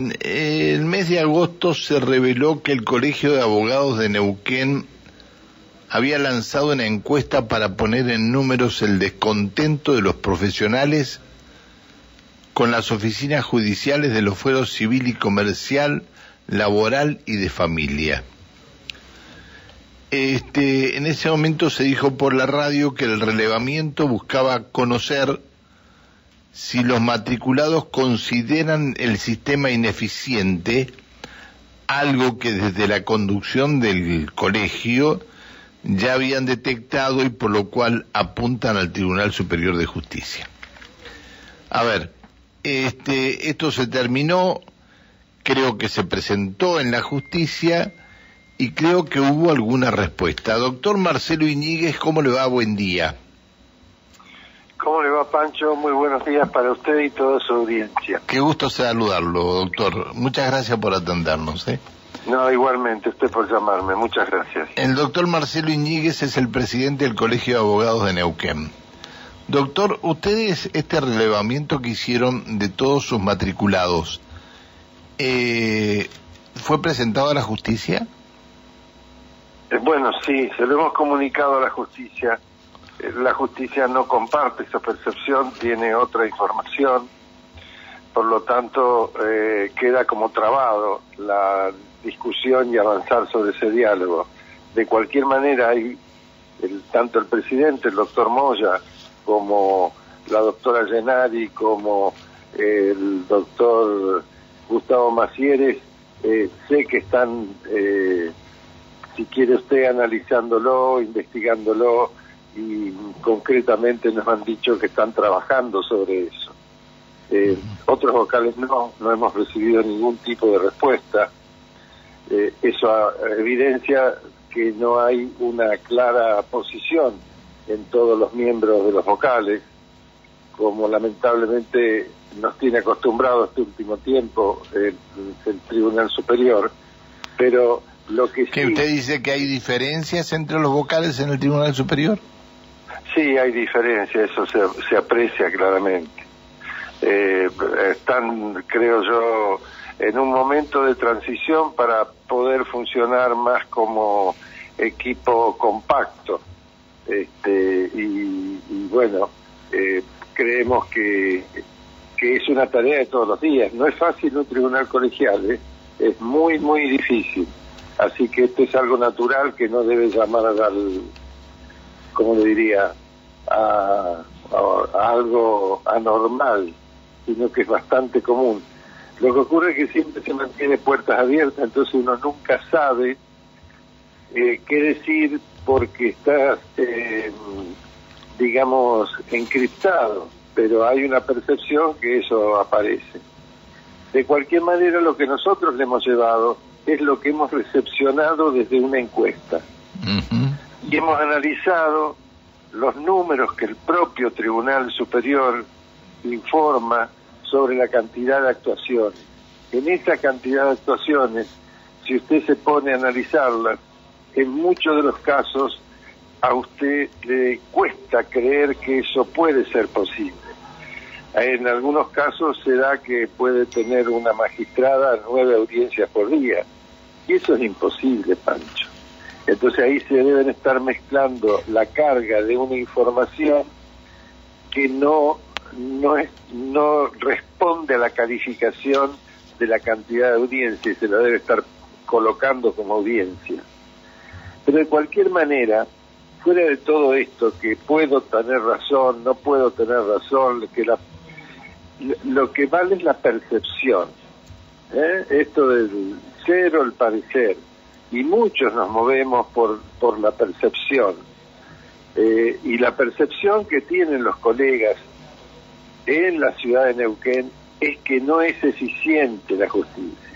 El mes de agosto se reveló que el Colegio de Abogados de Neuquén había lanzado una encuesta para poner en números el descontento de los profesionales con las oficinas judiciales de los fueros civil y comercial, laboral y de familia. En ese momento se dijo por la radio que el relevamiento buscaba conocer si los matriculados consideran el sistema ineficiente, algo que desde la conducción del colegio ya habían detectado y por lo cual apuntan al Tribunal Superior de Justicia. A ver, esto se terminó, creo que se presentó en la justicia y creo que hubo alguna respuesta. Doctor Marcelo Iñiguez, ¿cómo le va? Buen día. ¿Cómo le va, Pancho? Muy buenos días para usted y toda su audiencia. Qué gusto saludarlo, doctor. Muchas gracias por atendernos. No, igualmente, usted por llamarme. Muchas gracias. El doctor Marcelo Iñiguez es el presidente del Colegio de Abogados de Neuquén. Doctor, ustedes, este relevamiento que hicieron de todos sus matriculados, ¿fue presentado a la justicia? Bueno, sí, se lo hemos comunicado a la justicia. La justicia no comparte esa percepción, tiene otra información, por lo tanto queda como trabado la discusión y avanzar sobre ese diálogo. De cualquier manera, hay tanto el presidente, el doctor Moya, como la doctora Llenari, como el doctor Gustavo Macieres, sé que están, si quiere usted, analizándolo, investigándolo, y concretamente nos han dicho que están trabajando sobre eso. Otros vocales no hemos recibido ningún tipo de respuesta. Eso evidencia que no hay una clara posición en todos los miembros de los vocales, como lamentablemente nos tiene acostumbrado este último tiempo el Tribunal Superior, pero lo que ¿Que sí... usted dice que hay diferencias entre los vocales en el Tribunal Superior? Sí, hay diferencia, eso se aprecia claramente. Están, creo yo, en un momento de transición para poder funcionar más como equipo compacto. Y bueno, creemos que es una tarea de todos los días. No es fácil un tribunal colegial, es muy, muy difícil. Así que esto es algo natural que no debe llamar como le diría, a algo anormal, sino que es bastante común. Lo que ocurre es que siempre se mantiene puertas abiertas, entonces uno nunca sabe qué decir porque está, digamos, encriptado, pero hay una percepción que eso aparece. De cualquier manera, lo que nosotros le hemos llevado es lo que hemos recepcionado desde una encuesta. Uh-huh. Y hemos analizado los números que el propio Tribunal Superior informa sobre la cantidad de actuaciones. En esa cantidad de actuaciones, si usted se pone a analizarlas, en muchos de los casos a usted le cuesta creer que eso puede ser posible. En algunos casos se da que puede tener una magistrada 9 audiencias por día, y eso es imposible, Pancho. Entonces ahí se deben estar mezclando la carga de una información que no responde a la calificación de la cantidad de audiencia y se la debe estar colocando como audiencia. Pero de cualquier manera, fuera de todo esto, que puedo tener razón, no puedo tener razón, que lo que vale es la percepción. Esto del cero, el parecer. Y muchos nos movemos por la percepción. Y la percepción que tienen los colegas en la ciudad de Neuquén es que no es eficiente la justicia.